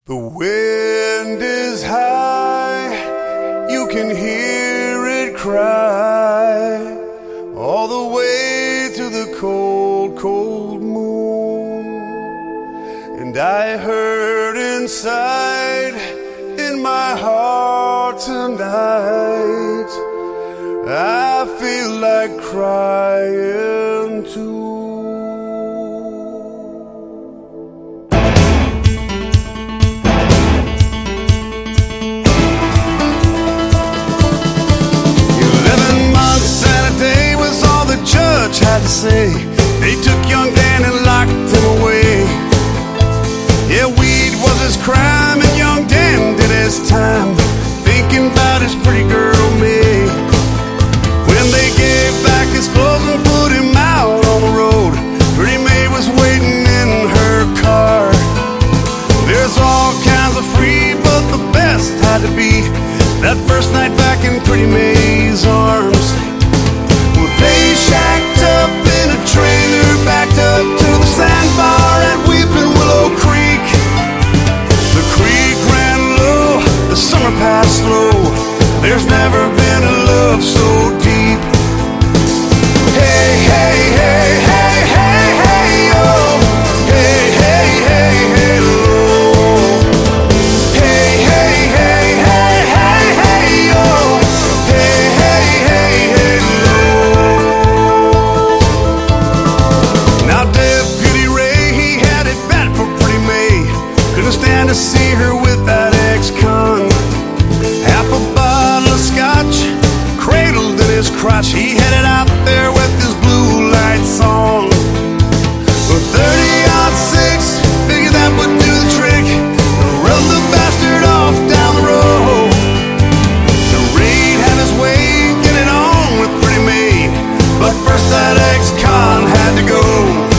The wind is high, you can hear it cry, all the way to the cold, cold moon. And I heard inside, in my heart tonight, I feel like crying too. Judge had to say, they took young Dan and locked him away. Yeah, weed was his crime and young Dan did his time, thinking about his pretty girl May. When they gave back his clothes and put him out on the road, pretty May was waiting in her car. There's all kinds of free, but the best had to be that first night back in pretty May's arms. They shacked up in a trailer, backed up to the sandbar at Weeping Willow Creek. The creek ran low, the summer passed slow. There's never been a love so deep. Hey, hey, hey, hey, hey, hey, oh. Hey, hey, hey, hey, oh. Hey, hey, hey, hey, hey, hey, oh. Hey, hey, hey, hey, oh. Stand to see her with that ex-con. Half a bottle of scotch cradled in his crotch. He headed out there with his blue lights on. But 30-06 figured that would do the trick. Rode the bastard off down the road. The raid had his way, get it on with pretty May, but first that ex-con had to go.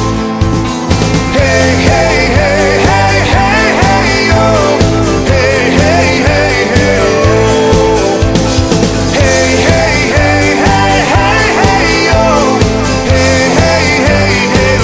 Hey, hey, hey, hey, hey, hey, oh. Hey, hey, hey, hey, oh. Hey, hey, hey, hey, hey, hey, oh. Hey, hey, hey, hey,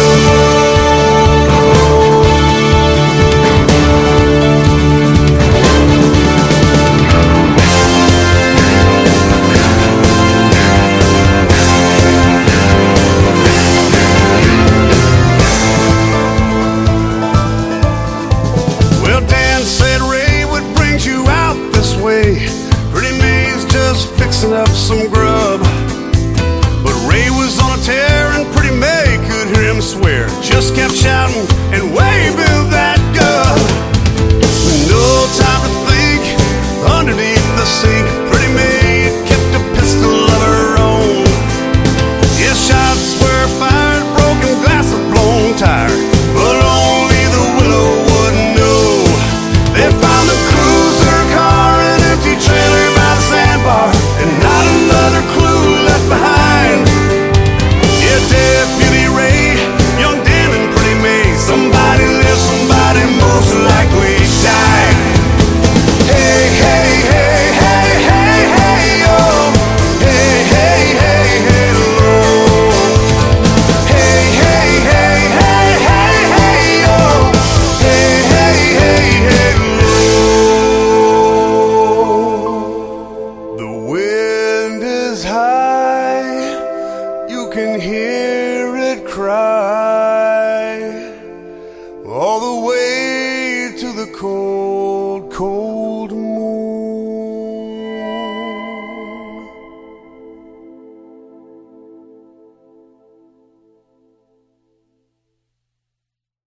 Well, Dan said, Ray, what brings you out this way? Pretty May's just fixing up some grub. But Ray was on a tear and Pretty May could hear him swear. Just kept shouting and waving that gun. No time to think, underneath the sink, Pretty May kept a pistol of her own. Yeah, shots were fired, broken glass, a blown tire, but only the willow would know. They found the cruiser car, an empty trailer by the sandbar, and not another clue left behind. Yeah, Deputy Ray, young Dan and Pretty May, somebody lives, somebody most likely died. Hey, hey, hey, hey, hey, hey, oh. Hey, hey, hey, hey, oh. Hey, hey, hey, hey, hey, hey, oh. Hey, hey, hey, hey, oh. The wind is high, you can hear it cry, all the way to the cold, cold